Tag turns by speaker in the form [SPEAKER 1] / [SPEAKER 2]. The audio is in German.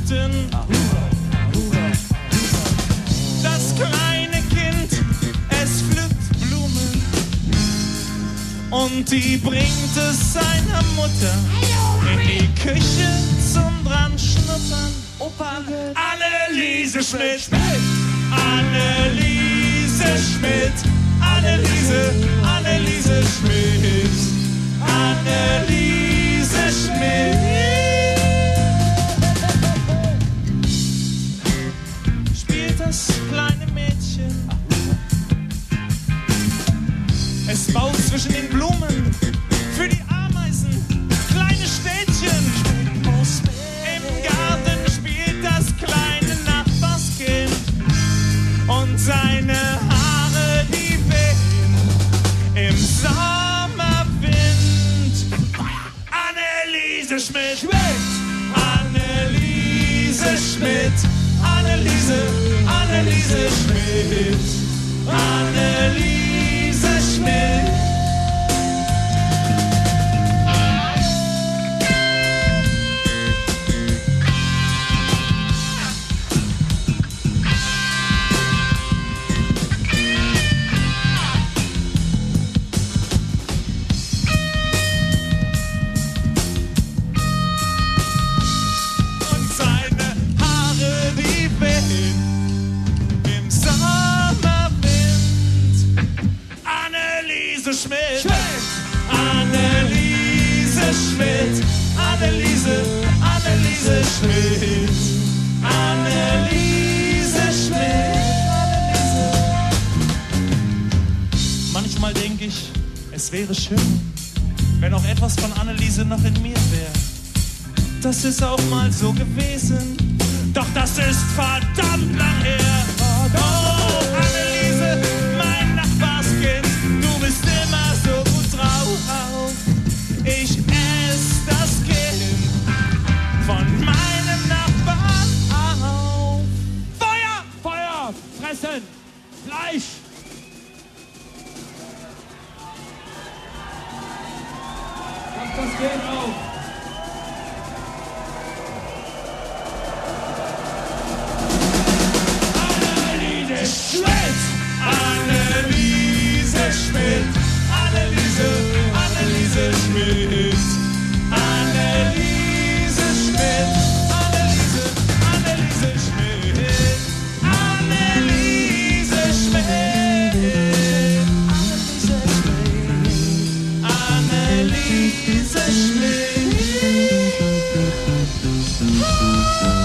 [SPEAKER 1] Garten. Das kleine Kind, es pflückt Blumen und die bringt es seiner Mutter in die Küche zum dran schnuppern. Opa Anneliese Schmidt, Anneliese Schmidt, Anneliese, Anneliese Schmidt, Anneliese Schmidt. Spielt das kleine Mädchen. Es baut zwischen den Blumen für die Ameisen kleine Städtchen. Im Garten spielt das kleine Nachbarskind und seine Haare, die wehen im Sommerwind. Anneliese Schmidt, Anneliese Schmidt, Anneliese, Anneliese Schmidt, Anneliese Schmidt. Schmidt, Anneliese Schmidt, Anneliese, Anneliese Schmidt, Anneliese Schmidt, Anneliese. Manchmal denke ich, es wäre schön, wenn auch etwas von Anneliese noch in mir wäre. Das ist auch mal so gewesen, doch das ist verdammt lang her. Oh, Anneliese, mein Nachbarskind, du bist immer so gut drauf. Ich ess das Kind von meinem Nachbarn auf. Feuer!
[SPEAKER 2] Feuer! Fressen! Fleisch! Macht das Kind auf!
[SPEAKER 1] Schmidt, Anneliese Schmidt, Anneliese, Anneliese Schmidt, Anneliese Schmidt, Anneliese, Anneliese Schmidt, Anneliese Schmidt, Anneliese Schmidt, Anneliese Schmidt.